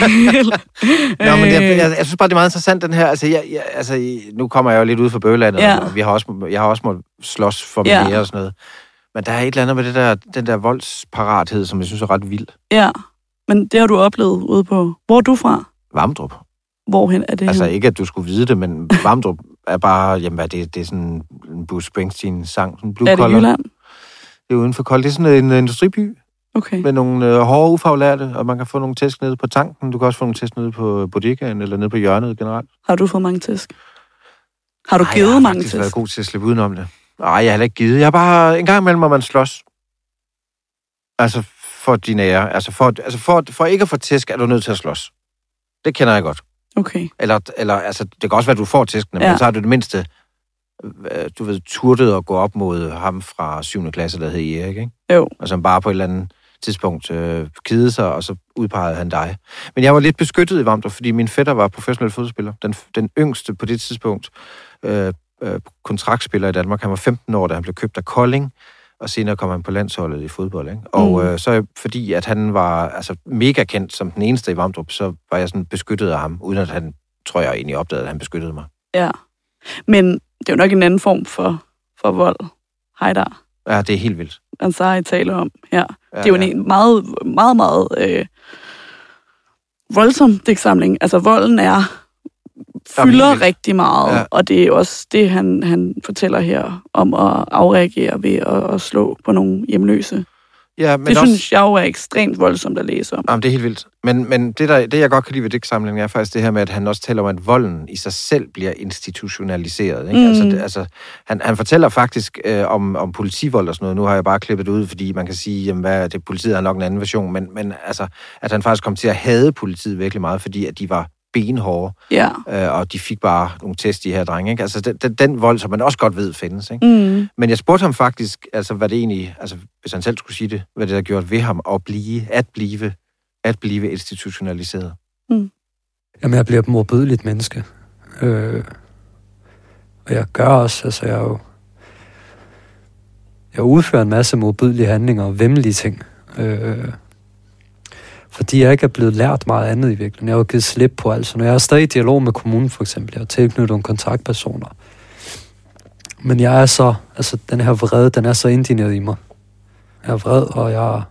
Nå, men jeg, jeg, jeg synes bare, det er meget interessant, den her. Altså, jeg, jeg, altså nu kommer jeg jo lidt ud fra bøgelandet, ja. Og vi har også, jeg har også måttet slås for ja. Mere og sådan noget. Men der er et eller andet med det der, den der voldsparathed, som jeg synes er ret vild. Ja, men det har du oplevet ude på... Hvor er du fra? Vamdrup. Hvorhen er det? Altså ikke, at du skulle vide det, men Vamdrup er bare... Jamen, hvad det, det er sådan en Bruce Springsteen-sang. Sådan Blue er det Jylland? Det er uden for Kold. Det er sådan en industriby. Okay. Med nogle øh, hårde ufaglærte, og man kan få nogle tæsk nede på tanken. Du kan også få nogle tæsk nede på bodegaen, eller nede på hjørnet generelt. Har du fået mange tæsk? Har du Ej, givet mange tæsk? Jeg har faktisk været god til at slippe udenom det. Nej, jeg har heller ikke givet. Jeg har bare... En gang imellem må man slås. Altså for din ære. Altså for, altså for, for ikke at få tæsk, er du nødt til at slås. Det kender jeg godt. Okay. Eller, eller altså, det kan også være, at du får tæskene, ja. Men så har du det mindste, du ved, turtet at gå op mod ham fra syvende klasse, der hed Erik, ikke? Jo. Og som bare på et eller andet tidspunkt øh, kidede sig, og så udpegede han dig. Men jeg var lidt beskyttet i Vamdrup, fordi min fætter var professionel fodboldspiller. Den, den yngste på det tidspunkt øh, øh, kontraktspiller i Danmark. Han var femten år, da han blev købt af Kolding, og senere kom han på landsholdet i fodbold. Ikke? Og mm. øh, så fordi, at han var altså, mega kendt som den eneste i Vamdrup, så var jeg sådan beskyttet af ham, uden at han, tror jeg, egentlig opdagede, at han beskyttede mig. Ja, men det er jo nok en anden form for, for vold. Hej der. Ja, det er helt vildt. Ansari taler om her. Ja, det er jo ja. en meget, meget, meget øh, voldsom digtsamling. Altså, volden er fylder Jamen, rigtig meget, ja. Og det er også det, han, han fortæller her om at afreagere ved at, at slå på nogle hjemløse. Ja, men det også... synes jeg jo er ekstremt voldsomt at læse om. Jamen, det er helt vildt. Men, men det, der, det, jeg godt kan lide ved digtsamlingen, er faktisk det her med, at han også taler om, at volden i sig selv bliver institutionaliseret. Ikke? Mm. Altså, det, altså, han, han fortæller faktisk øh, om, om politivold og sådan noget. Nu har jeg bare klippet det ud, fordi man kan sige, jamen, hvad, det, politiet har nok en anden version, men, men altså, at han faktisk kom til at hade politiet virkelig meget, fordi at de var benhårde, ja. øh, og de fik bare nogle test, de her drenge. Ikke? Altså, den, den, den vold, som man også godt ved findes. Ikke? Mm. Men jeg spurgte ham faktisk, altså, hvad det egentlig, altså, hvis han selv skulle sige det, hvad det der gjort ved ham at blive, at blive, at blive institutionaliseret. Mm. Jamen, jeg bliver et modbydeligt menneske. Øh, og jeg gør også, altså, jeg jo, jeg udfører en masse modbydelige handlinger og væmmelige ting. Øh, Fordi jeg ikke er blevet lært meget andet i virkeligheden. Jeg har jo givet slip på alt. Så når jeg er stadig i dialog med kommunen, for eksempel, jeg har tilknyttet nogle kontaktpersoner. Men jeg er så, altså den her vrede, den er så indineret i mig. Jeg er vred, og jeg...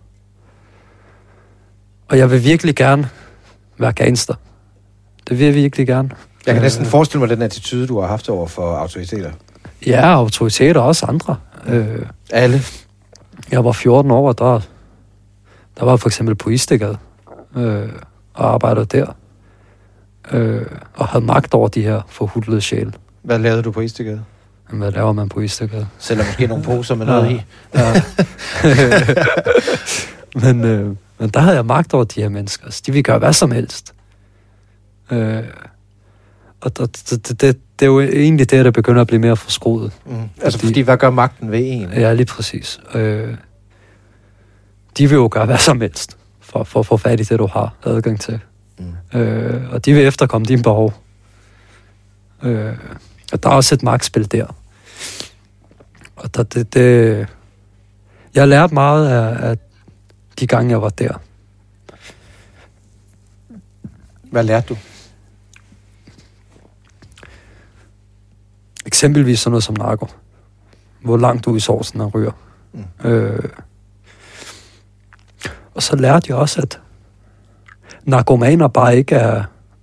Og jeg vil virkelig gerne være gangster. Det vil jeg virkelig gerne. Jeg kan næsten forestille mig den attitude, du har haft over for autoriteter. Ja, autoriteter og også andre. Øh, Alle? Jeg var fjorten år, og der, der var for eksempel på Istegade, øh, og arbejdede der. Øh, og havde magt over de her forhudlede sjæle. Hvad lavede du på Istegade? Hvad laver man på Istegade? Sælger måske nogle poser med noget ja. i. Ja. men, øh, men der havde jeg magt over de her mennesker. Altså, de ville gøre hvad som helst. Øh, og det, det, det, det er jo egentlig det, der begynder at blive mere forskruet. Mm. Altså fordi, hvad gør magten ved en? Ja, lige præcis. Øh, de vil jo gøre hvad som helst, for, for at få fat i det, du har adgang til. Mm. Øh, og de vil efterkomme dine behov. Øh, og der er også et magtspil der. Og der, det, det, jeg har lært meget af, af de gange, jeg var der. Hvad lærte du? Eksempelvis sådan noget som narko. Hvor langt du i sovsen og ryger. Mm. Øh, og så lærte jeg også, at narkomaner bare ikke er...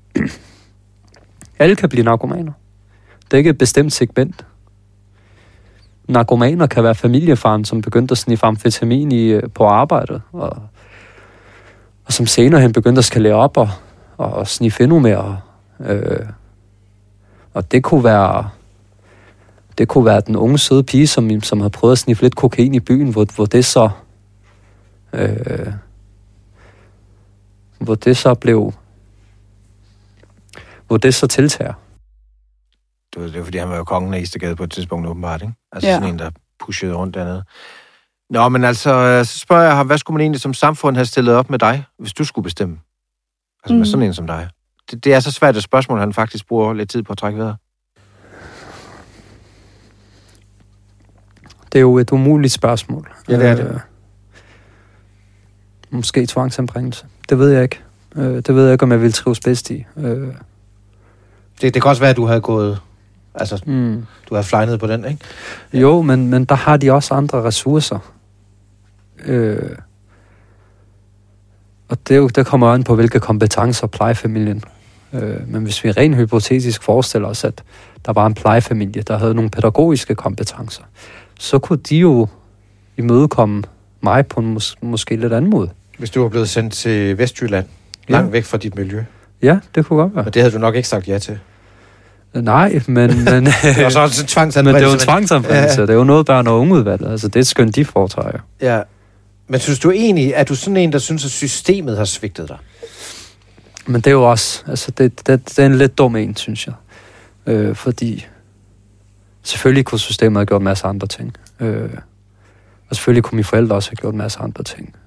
Alle kan blive narkomaner. Det er ikke et bestemt segment. Narkomaner kan være familiefaren, som begyndte at sniffe amfetamin i, på arbejdet, og, og som senere hen begyndte at skalere op og, og sniffe endnu mere. Øh, og det kunne være... Det kunne være den unge, søde pige, som, som har prøvet at sniffe lidt kokain i byen, hvor, hvor det så... Øh, hvor det så blev... Hvor det så tiltager. Det var, det var fordi, han var jo kongen af Istegade på et tidspunkt, åbenbart, ikke? Altså ja. Sådan en, der pushede rundt dernede. Nå, men altså, så spørger jeg ham, hvad skulle man egentlig som samfund have stillet op med dig, hvis du skulle bestemme? Altså mm. med sådan en som dig. Det, det er så svært et spørgsmål, han faktisk bruger lidt tid på at trække videre. Det er jo et umuligt spørgsmål. Ja, det er det. Øh, måske tvangsanbringelse. Det ved jeg ikke. Øh, det ved jeg ikke, om jeg vil trives bedst i. Øh. Det, det kan også være, at du havde gået... Altså, mm. du havde flynet på den, ikke? Ja. Jo, men, men der har de også andre ressourcer. Øh. Og det, er jo, det kommer an på, hvilke kompetencer plejefamilien. Øh. Men hvis vi rent hypotetisk forestiller os, at der var en plejefamilie, der havde nogle pædagogiske kompetencer, så kunne de jo imødekomme mig på en mås- måske lidt anden måde. Hvis du var blevet sendt til Vestjylland, langt ja. væk fra dit miljø. Ja, det kunne godt være. Men det havde du nok ikke sagt ja til. Nej, men... men det var så også en tvangsanbringelse. Men det er jo en tvangsanbringelse. Ja. Det er jo noget, børn og ungeudvalget. Altså, det er et skønt, de foretager. Ja. Men synes du egentlig, er du sådan en, der synes, at systemet har svigtet dig? Men det er jo også... Altså, det, det, det er en lidt dum en, synes jeg. Øh, fordi... Selvfølgelig kunne systemet have gjort en masse andre ting. Øh, og selvfølgelig kunne mine forældre også have gjort en masse andre ting.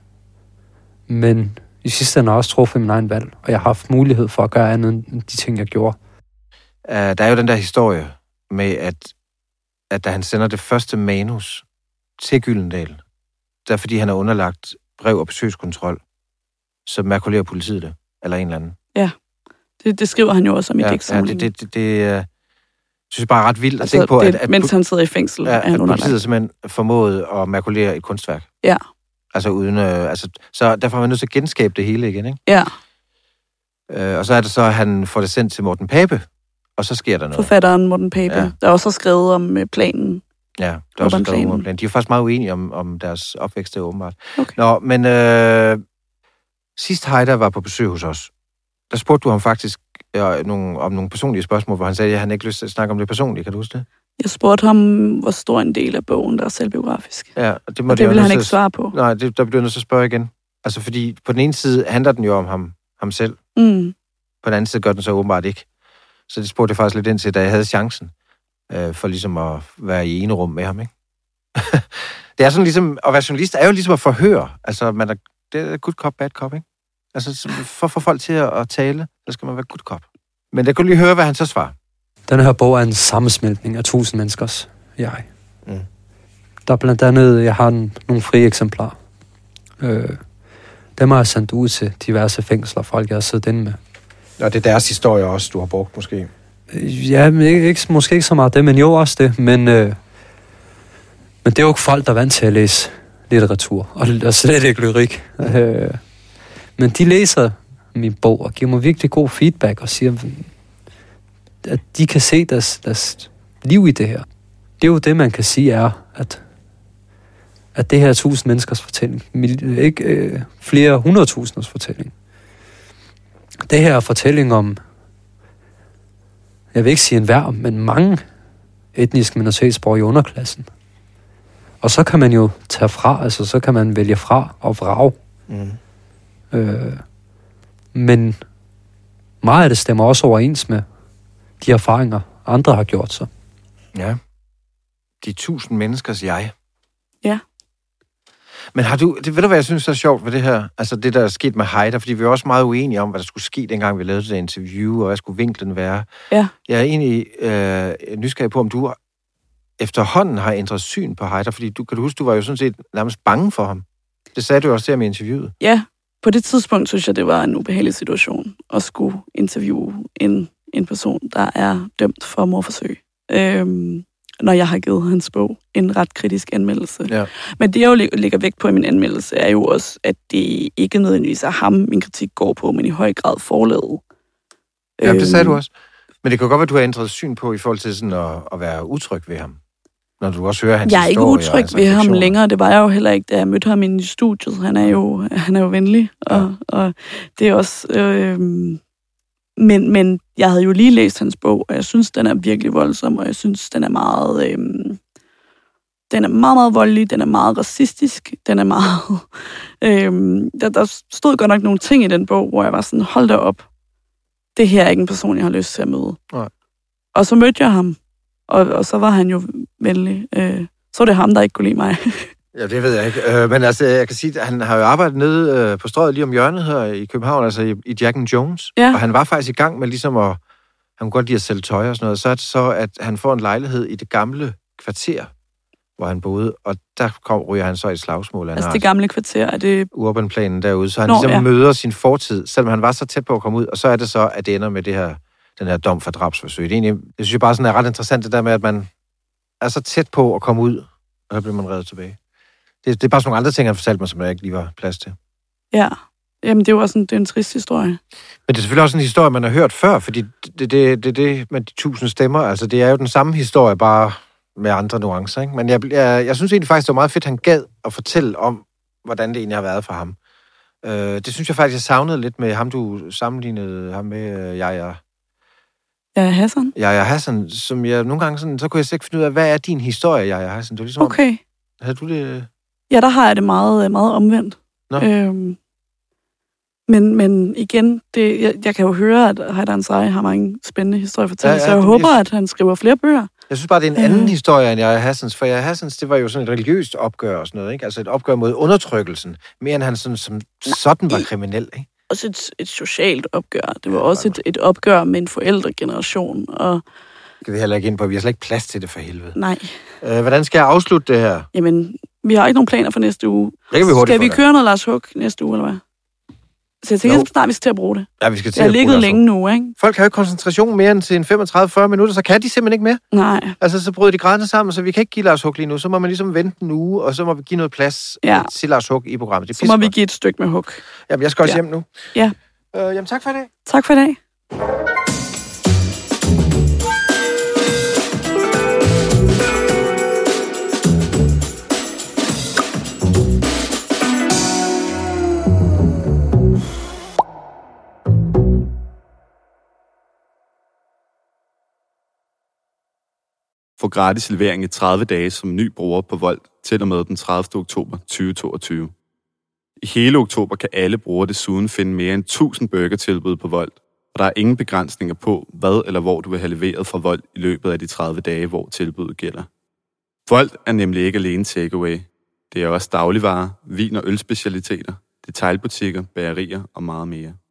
Men i sidste ende har jeg også truffet min egen valg, og jeg har haft mulighed for at gøre andet end de ting, jeg gjorde. Uh, der er jo den der historie med, at, at da han sender det første manus til Gyldendal, der fordi han har underlagt brev- og besøgskontrol, så makulerer politiet det, eller en eller anden. Ja, det, det skriver han jo også om i ja, digtsamlingen. Ja, det, det, det, det synes jeg bare er ret vildt altså, at tænke på, det, at, at... mens han sidder i fængsel, ja, er han at underlagt. politiet simpelthen formået at makulere et kunstværk. Ja. Altså uden... Øh, altså, så derfor er man nødt til at genskabe det hele igen, ikke? Ja. Øh, og så er det så, at han får det sendt til Morten Pape, og så sker der noget. Forfatteren Morten Pape, ja. der også har skrevet om øh, planen. Ja, der er også skrevet om planen. De er faktisk meget uenige om, om deres opvækst, det er åbenbart. Okay. Nå, men øh, sidst Heider var på besøg hos os, der spurgte du ham faktisk ja, nogle, om nogle personlige spørgsmål, hvor han sagde, at han ikke lyst til at snakke om det personlige. Kan du huske det? Jeg spurgte ham, hvor stor en del af bogen, der er selvbiografisk. Ja, og det, må og det ville han ikke svare på. Nej, det, der bliver nødt til at spørge igen. Altså, fordi på den ene side handler den jo om ham, ham selv. Mm. På den anden side gør den så åbenbart ikke. Så det spurgte jeg faktisk lidt ind til, da jeg havde chancen øh, for ligesom at være i ene rum med ham, ikke? Det er sådan ligesom, at være journalist er jo ligesom at forhøre. Altså, man er, det er good cop, bad cop, ikke? Altså, for at få folk til at, at tale, så skal man være good cop. Men jeg kunne lige høre, hvad han så svarer. Den her bog er en sammensmeltning af tusind menneskers jeg. Mm. Der er blandt andet, jeg har en, nogle frie eksemplarer. Øh, Dem har jeg sendt ud til diverse fængsler, folk jeg har siddet inde med. Og det er deres historie også, du har brugt måske. Ja, men ikke, ikke, måske ikke så meget det, men jo også det. Men, øh, men det er jo ikke folk, der er vant til at læse litteratur, og, og slet ikke lyrik. Øh, men de læser min bog og giver mig virkelig god feedback og siger, at de kan se deres, deres liv i det her. Det er jo det, man kan sige er, at, at det her er tusind menneskers fortælling. Ikke øh, flere hundredtusinders fortælling. Det her er fortælling om, jeg vil ikke sige enhver, men mange etniske minoritetsborgere i underklassen. Og så kan man jo tage fra, altså så kan man vælge fra og vrage. Mm. Øh, men meget af det stemmer også overens med de erfaringer, andre har gjort sig. Ja. De tusind menneskers jeg. Ja. Men har du, det, ved du hvad jeg synes er sjovt ved det her? Altså det, der er sket med Heider, fordi vi er også meget uenige om, hvad der skulle ske, dengang vi lavede det interview, og hvad skulle vinklen være. Ja. Jeg er egentlig øh, nysgerrig på, om du efterhånden har ændret syn på Heider, fordi du kan du huske, du var jo sådan set nærmest bange for ham. Det sagde du også der med interviewet. Ja, på det tidspunkt synes jeg, det var en ubehagelig situation at skulle interviewe en, en person, der er dømt for mordforsøg. Øhm, når jeg har givet hans bog en ret kritisk anmeldelse. Ja. Men det, jeg jo lægger vægt på i min anmeldelse, er jo også, at det ikke nødvendigvis er ham, min kritik går på, men i høj grad forlaget. Ja, det sagde du også. Men det kan godt være, at du har ændret syn på i forhold til sådan at, at være utryg ved ham. Når du også hører hans jeg er ikke utryg altså, ved ham længere. Det var jeg jo heller ikke, da jeg mødte ham inde i studiet. Han er jo, han er jo venlig, og, ja. og det er også... Øh, men, men jeg havde jo lige læst hans bog, og jeg synes, den er virkelig voldsom, og jeg synes, den er meget... Øh, den er meget, meget voldelig, den er meget racistisk, den er meget... Øh, der, der stod godt nok nogle ting i den bog, hvor jeg var sådan, hold da op. Det her er ikke en person, jeg har lyst til at møde. Nej. Og så mødte jeg ham, og, og så var han jo venlig. Øh, så var det ham, der ikke kunne lide mig. Ja, det ved jeg ikke. Øh, men altså, jeg kan sige, at han har jo arbejdet nede øh, på Strøget lige om hjørnet her i København, altså i, i Jack and Jones. Ja. Og han var faktisk i gang med ligesom at... Han kunne godt lide at sælge tøj og sådan noget. Så er det så, at han får en lejlighed i det gamle kvarter, hvor han boede, og der kom, ryger han så i et slagsmål. Altså det gamle kvarter, er det... Urbanplanen derude, så han Nå, ligesom ja. møder sin fortid, selvom han var så tæt på at komme ud, og så er det så, at det ender med det her, den her dom for drabsforsøg. Det, egentlig, det synes jeg bare sådan er ret interessant, det der med, at man er så tæt på at komme ud, og så bliver man reddet tilbage. Det, det er bare sådan nogle andre ting, han fortalte mig, som der ikke lige var plads til. Ja, jamen det er jo også en, det er en trist historie. Men det er selvfølgelig også en historie, man har hørt før, fordi det er det, det, det med de tusind stemmer, altså det er jo den samme historie, bare med andre nuancer, ikke? Men jeg, jeg, jeg synes egentlig faktisk, det var meget fedt, han gad at fortælle om, hvordan det egentlig har været for ham. Øh, det synes jeg faktisk, jeg savnede lidt med ham, du sammenlignede ham med, øh, Yahya. Yahya Hassan? Yahya Hassan, som jeg nogle gange sådan, så kunne jeg slet ikke finde ud af, hvad er din historie, Yahya Hassan? Det var ligesom, okay. Om, havde du det? Ja, der har jeg det meget, meget omvendt. Øhm, men, men igen, det, jeg, jeg kan jo høre, at Heider Ansari har mange spændende historier at fortælle, ja, ja, så jeg håber, jeg... at han skriver flere bøger. Jeg synes bare, det er en anden øh. historie end Yahya Hassans, for Yahya Hassans, det var jo sådan et religiøst opgør og sådan noget, ikke? Altså et opgør mod undertrykkelsen, mere end han sådan, som sådan var kriminel, ikke? Også et, et socialt opgør. Det var ja, også et, et opgør med en forældregeneration, og... Det kan vi heller ikke ind på, vi har slet ikke plads til det for helvede. Nej. Øh, hvordan skal jeg afslutte det her? Jamen, vi har ikke nogen planer for næste uge. Det kan vi hurtigt Skal vi køre noget Lars Huck næste uge, eller hvad? Så jeg tænker, at snart vi skal til at bruge det. Ja, vi skal til jeg at bruge det. Jeg har ligget længe nu, ikke? Folk har jo koncentration mere end til en femogtredive til fyrre minutter, så kan de simpelthen ikke mere. Nej. Altså, så bryder de grædende sammen, så vi kan ikke give Lars Huck lige nu. Så må man ligesom vente en uge, og så må vi give noget plads ja. til Lars Huck i programmet. Det så må vi give et stykke med Huck. Jamen, jeg skal også ja. hjem nu. Ja. Øh, jamen, tak for i dag. Tak for i dag. Få gratis levering i tredive dage som ny bruger på Volt til og med den tredivte oktober tyve toogtyve. I hele oktober kan alle brugere desuden finde mere end tusind burgertilbud på Volt, og der er ingen begrænsninger på, hvad eller hvor du vil have leveret fra Volt i løbet af de tredive dage, hvor tilbuddet gælder. Volt er nemlig ikke alene takeaway. Det er også dagligvarer, vin- og ølspecialiteter, detailbutikker, bagerier og meget mere.